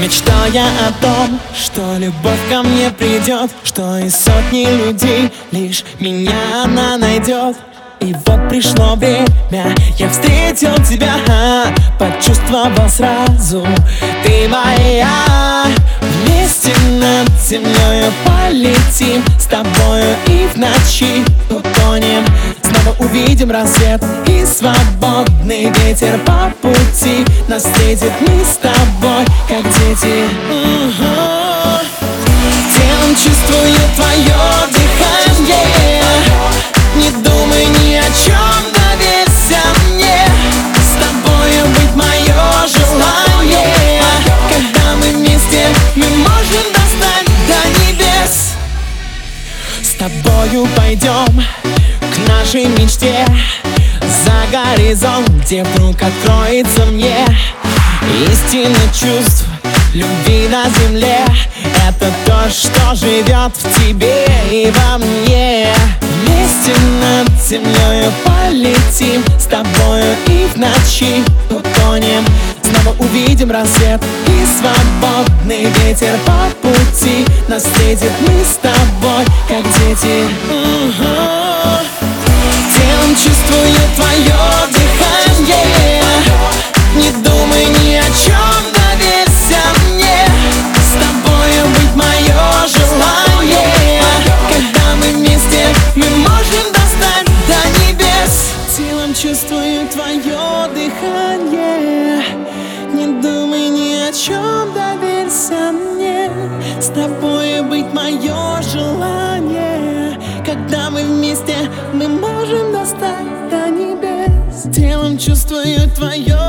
Мечтая о том, что любовь ко мне придет, что из сотни людей лишь меня она найдет. И вот пришло время, я встретил тебя, почувствовал сразу, ты моя. Вместе над землею полетим, с тобою и в ночи утонем. Снова увидим рассвет и свободный ветер по пути нас встретит, мы с тобой, как дети. Телом чувствую твое дыхание, не думай ни о чем, доверься мне. С тобою быть мое желание. Когда мы вместе, мы можем достать до небес. С тобою пойдем к нашей мечте, за горизонт, где вдруг откроется мне истина чувств, любви на земле. Это то, что живет в тебе и во мне. Вместе над землею полетим, с тобою и в ночи утонем. Снова увидим рассвет и свободный ветер по пути нас встретит, мы с тобой, как дети. Телом чувствую твое дыхание, не думай ни о чем, доверься мне. С тобою быть мое желание. Когда мы вместе, мы можем достать до небес. Телом чувствую твое дыхание, не думай ни о чем, доверься мне. С тобою быть мое желание. Когда мы вместе, мы можем достать до небес. Телом чувствую твое